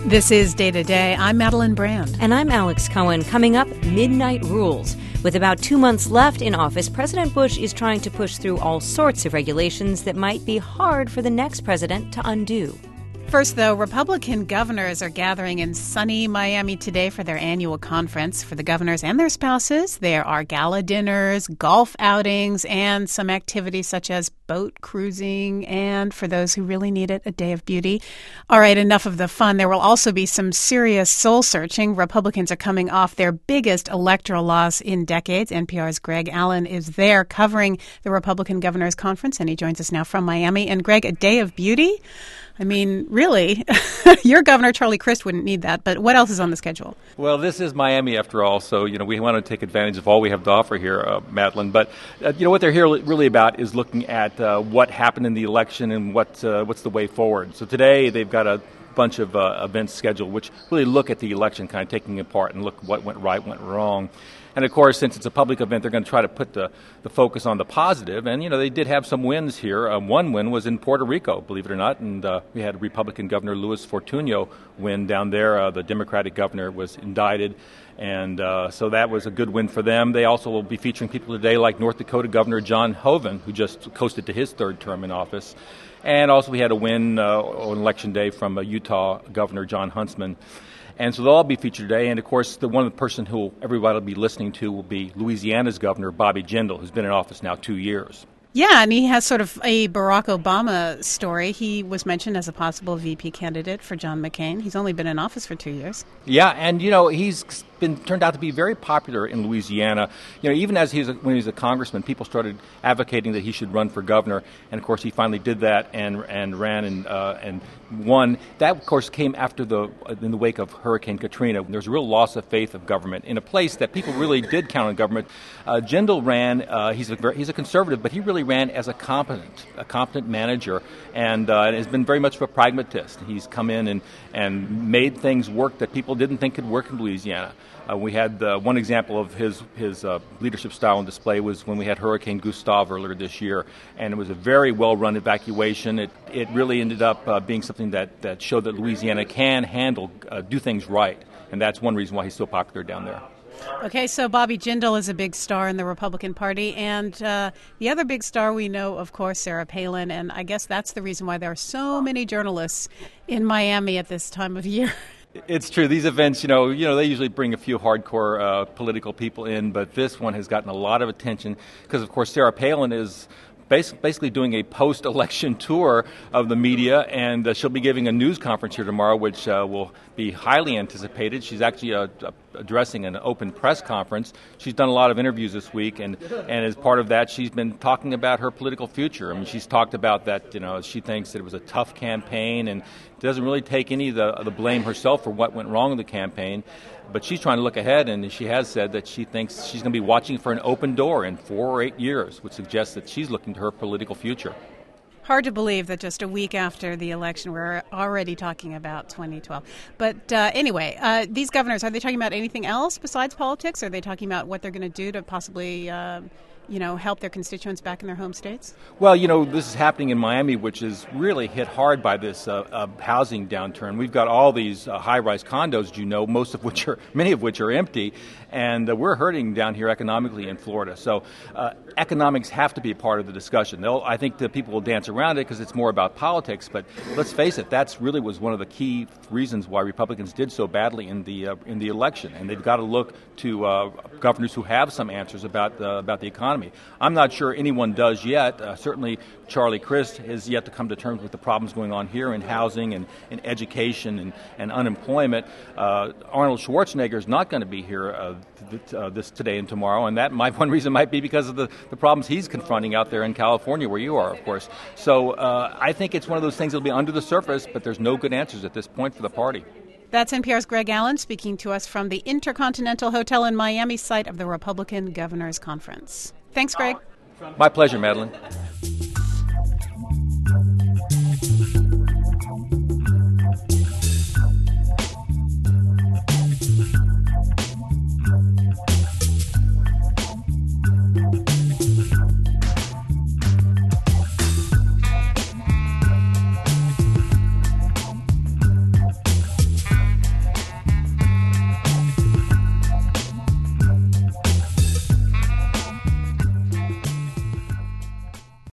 This is Day to Day. I'm Madeline Brand. And I'm Alex Cohen. Coming up, midnight rules. With about 2 months left in office, President Bush is trying to push through all sorts of regulations that might be hard for the next president to undo. First, though, Republican governors are gathering in sunny Miami today for their annual conference. For the governors and their spouses, there are gala dinners, golf outings, and some activities such as boat cruising, and for those who really need it, a day of beauty. All right, enough of the fun. There will also be some serious soul-searching. Republicans are coming off their biggest electoral loss in decades. NPR's Greg Allen is there covering the Republican Governors Conference, and he joins us now from Miami. And Greg, a day of beauty? I mean, really, your governor, Charlie Crist, wouldn't need that. But what else is on the schedule? Well, this is Miami, after all, so, we want to take advantage of all we have to offer here, Madeline. But, what they're here really about is looking at what happened in the election and what's the way forward. So today they've got a bunch of events scheduled which really look at the election, kind of taking it apart and look what went right, went wrong. And, of course, since it's a public event, they're going to try to put the focus on the positive. And, they did have some wins here. One win was in Puerto Rico, believe it or not. And we had Republican Governor Luis Fortuño win down there. The Democratic governor was indicted. And so that was a good win for them. They also will be featuring people today like North Dakota Governor John Hoeven, who just coasted to his third term in office. And also we had a win on Election Day from Utah Governor John Huntsman. And so they'll all be featured today. And, of course, the person who everybody will be listening to will be Louisiana's Governor Bobby Jindal, who's been in office now 2 years. Yeah, and he has sort of a Barack Obama story. He was mentioned as a possible VP candidate for John McCain. He's only been in office for 2 years. Yeah, and, he's been turned out to be very popular in Louisiana. Even as when he was a congressman, people started advocating that he should run for governor. And, of course, he finally did that and ran and won. That, of course, came after in the wake of Hurricane Katrina. There was a real loss of faith of government in a place that people really did count on government. Jindal ran. He's a conservative, but he really ran as a competent manager, and has been very much of a pragmatist. He's come in and made things work that people didn't think could work in Louisiana. We had one example of his leadership style on display was when we had Hurricane Gustav earlier this year, and it was a very well-run evacuation. It really ended up being something that showed that Louisiana can do things right, and that's one reason why he's so popular down there. Okay, so Bobby Jindal is a big star in the Republican Party, and the other big star we know, of course, Sarah Palin, and I guess that's the reason why there are so many journalists in Miami at this time of year. It's true. These events, they usually bring a few hardcore political people in, but this one has gotten a lot of attention because, of course, Sarah Palin is basically doing a post-election tour of the media, and she'll be giving a news conference here tomorrow, which will be highly anticipated. She's actually addressing an open press conference. She's done a lot of interviews this week, and as part of that, she's been talking about her political future. I mean, she's talked about that, she thinks that it was a tough campaign and doesn't really take any of the blame herself for what went wrong in the campaign. But she's trying to look ahead, and she has said that she thinks she's going to be watching for an open door in 4 or 8 years, which suggests that she's looking to her political future. Hard to believe that just a week after the election, we're already talking about 2012. But anyway, these governors, are they talking about anything else besides politics? Are they talking about what they're going to do to possibly help their constituents back in their home states? Well, this is happening in Miami, which is really hit hard by this housing downturn. We've got all these high-rise condos, many of which are empty, and we're hurting down here economically in Florida. So economics have to be a part of the discussion. I think that people will dance around it because it's more about politics, but let's face it, that's really was one of the key reasons why Republicans did so badly in the election, and they've got to look to governors who have some answers about the economy. I'm not sure anyone does yet. Certainly Charlie Crist has yet to come to terms with the problems going on here in housing and in education and unemployment. Arnold Schwarzenegger is not going to be here this today and tomorrow, and that one reason might be because of the problems he's confronting out there in California, where you are, of course. So I think it's one of those things that will be under the surface, but there's no good answers at this point for the party. That's NPR's Greg Allen speaking to us from the Intercontinental Hotel in Miami, site of the Republican Governors Conference. Thanks, Greg. My pleasure, Madeline.